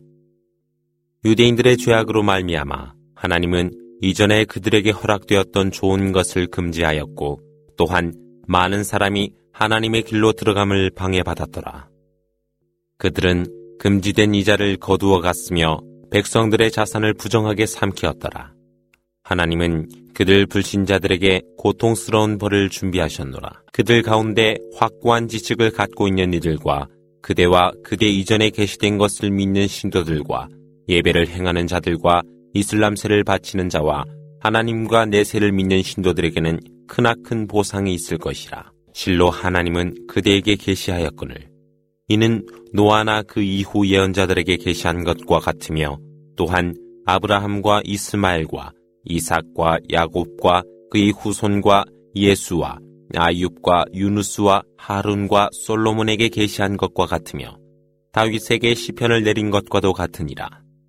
[SPEAKER 1] 유대인들의 죄악으로 말미암아 하나님은 이전에 그들에게 허락되었던 좋은 것을 금지하였고 또한 많은 사람이 하나님의 길로 들어감을 방해받았더라. 그들은 금지된 이자를 거두어 갔으며 백성들의 자산을 부정하게 삼키었더라. 하나님은 그들 불신자들에게 고통스러운 벌을 준비하셨노라. 그들 가운데 확고한 지식을 갖고 있는 이들과 그대와 그대 이전에 계시된 것을 믿는 신도들과 예배를 행하는 자들과 이슬람세를 바치는 자와 하나님과 내세를 믿는 신도들에게는 크나큰 보상이 있을 것이라. 실로 하나님은 그대에게 계시하였거늘 이는 노아나 그 이후 예언자들에게 계시한 것과 같으며 또한 아브라함과 이스마엘과 이삭과 야곱과 그의 후손과 예수와 아윳과 유누스와 하룬과 솔로몬에게 계시한 것과 같으며 다윗에게 시편을 내린 것과도 같으니라.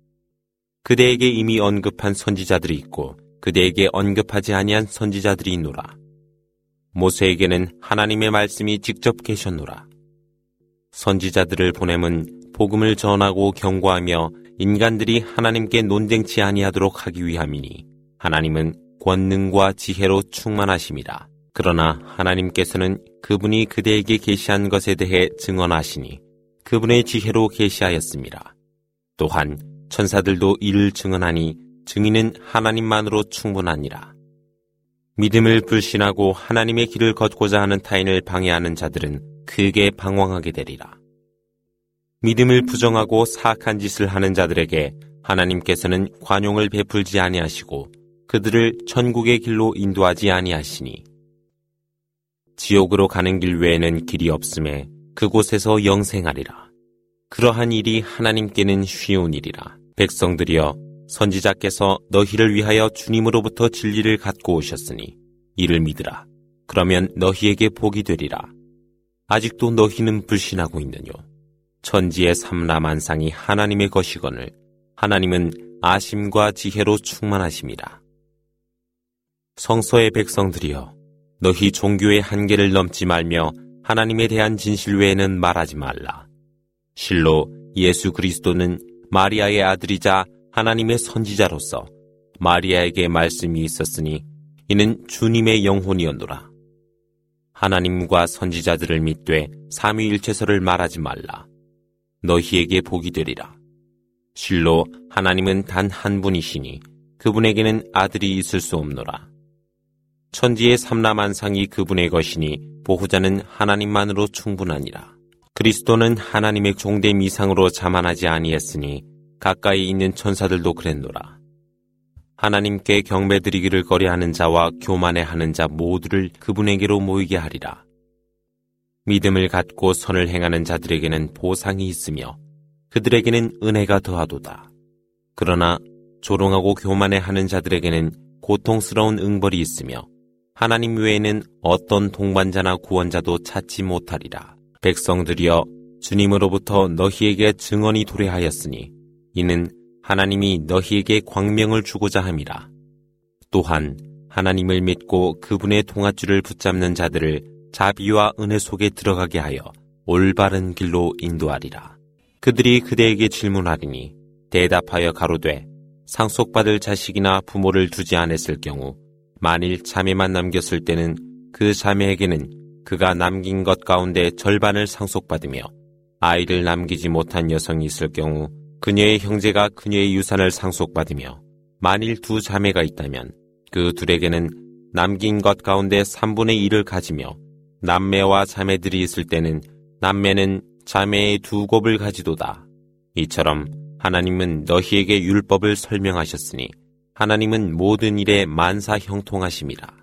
[SPEAKER 1] 그대에게 이미 언급한 선지자들이 있고 그대에게 언급하지 아니한 선지자들이 있노라. 모세에게는 하나님의 말씀이 직접 계셨노라. 선지자들을 보냄은 복음을 전하고 경고하며 인간들이 하나님께 논쟁치 아니하도록 하기 위함이니 하나님은 권능과 지혜로 충만하심이라. 그러나 하나님께서는 그분이 그대에게 계시한 것에 대해 증언하시니 그분의 지혜로 계시하였습니다. 또한 천사들도 이를 증언하니 증인은 하나님만으로 충분하니라. 믿음을 불신하고 하나님의 길을 걷고자 하는 타인을 방해하는 자들은 크게 방황하게 되리라. 믿음을 부정하고 사악한 짓을 하는 자들에게 하나님께서는 관용을 베풀지 아니하시고 그들을 천국의 길로 인도하지 아니하시니 지옥으로 가는 길 외에는 길이 없음에 그곳에서 영생하리라. 그러한 일이 하나님께는 쉬운 일이라. 백성들이여, 선지자께서 너희를 위하여 주님으로부터 진리를 갖고 오셨으니 이를 믿으라. 그러면 너희에게 복이 되리라. 아직도 너희는 불신하고 있느뇨. 천지의 삼라만상이 하나님의 것이거늘 하나님은 아심과 지혜로 충만하심이라. 성서의 백성들이여, 너희 종교의 한계를 넘지 말며 하나님에 대한 진실 외에는 말하지 말라. 실로 예수 그리스도는 마리아의 아들이자 하나님의 선지자로서 마리아에게 말씀이 있었으니 이는 주님의 영혼이었노라. 하나님과 선지자들을 믿되 삼위일체설을 말하지 말라. 너희에게 복이 되리라. 실로 하나님은 단 한 분이시니 그분에게는 아들이 있을 수 없노라. 천지의 삼라만상이 그분의 것이니 보호자는 하나님만으로 충분하니라. 그리스도는 하나님의 종됨 이상으로 자만하지 아니했으니 가까이 있는 천사들도 그랬노라. 하나님께 경배드리기를 거래하는 자와 교만해하는 자 모두를 그분에게로 모이게 하리라. 믿음을 갖고 선을 행하는 자들에게는 보상이 있으며 그들에게는 은혜가 더하도다. 그러나 조롱하고 교만해하는 자들에게는 고통스러운 응벌이 있으며 하나님 외에는 어떤 동반자나 구원자도 찾지 못하리라. 백성들이여, 주님으로부터 너희에게 증언이 도래하였으니 이는 하나님이 너희에게 광명을 주고자 함이라. 또한 하나님을 믿고 그분의 동아줄을 붙잡는 자들을 자비와 은혜 속에 들어가게 하여 올바른 길로 인도하리라. 그들이 그대에게 질문하리니 대답하여 가로되 상속받을 자식이나 부모를 두지 않았을 경우 만일 자매만 남겼을 때는 그 자매에게는 그가 남긴 것 가운데 절반을 상속받으며 아이를 남기지 못한 여성이 있을 경우 그녀의 형제가 그녀의 유산을 상속받으며 만일 두 자매가 있다면 그 둘에게는 남긴 것 가운데 삼분의 일을 가지며 남매와 자매들이 있을 때는 남매는 자매의 두 곱을 가지도다. 이처럼 하나님은 너희에게 율법을 설명하셨으니 하나님은 모든 일에 만사 형통하심이라.